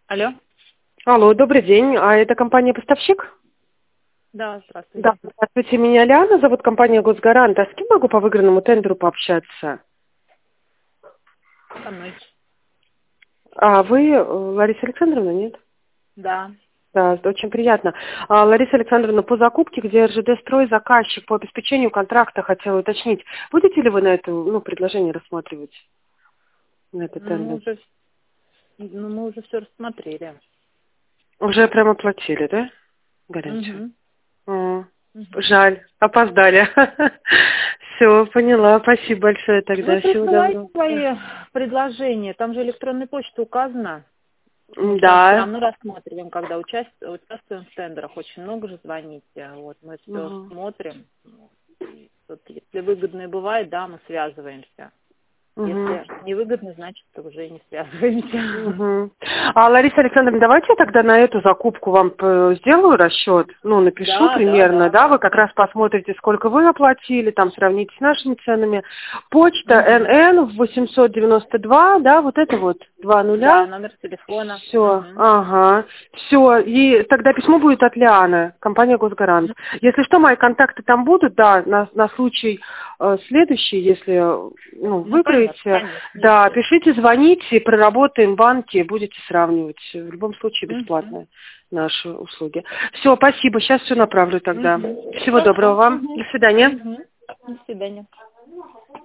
Алло. Алло, добрый день. А это компания-поставщик? Да, здравствуйте. Да, здравствуйте, меня Лиана, зовут компания «Госгарант». А с кем могу по выигранному тендеру пообщаться? Со мной. А вы Лариса Александровна, нет? Да. Да, очень приятно. Лариса Александровна, по закупке, где РЖД «Строй» заказчик по обеспечению контракта хотела уточнить, будете ли вы на это предложение рассматривать, на этот тендер? Мы уже все рассмотрели. Уже прямо платили, да? Гарантию. Угу. Жаль, опоздали. Все, поняла. Спасибо большое Вы тогда. Всего присылаете доброго. свои предложения. Там же электронная почта указана. Мы же вам все Да. равно рассматриваем, когда участвуем в тендерах. Очень много же звоните. Вот, мы все Мгм. смотрим. И тут, если выгодное бывает, да, мы связываемся. Мгм. Если невыгодно, значит, уже не связываемся. Мгм. Лариса Александровна, давайте я тогда на эту закупку вам сделаю расчет, напишу Да, да, примерно, да, да, вы да. как раз посмотрите, сколько вы оплатили, там сравните с нашими ценами. Почта Угу. НН 892, да, вот это вот, 2 Да, нуля. номер телефона. Все, Угу. ага, все, и тогда письмо будет от Лианы, компания «Госгарант». Если что, мои контакты там будут, да, на случай следующий, если, Ну, выиграете, конечно, да, естественно. пишите, звоните, проработаем в банке, будете сравнивать. В любом случае Мгм. бесплатные наши услуги. Все, спасибо, сейчас все направлю тогда. Мгм. Всего доброго Хорошо. вам, Мгм. до свидания. Мгм. До свидания.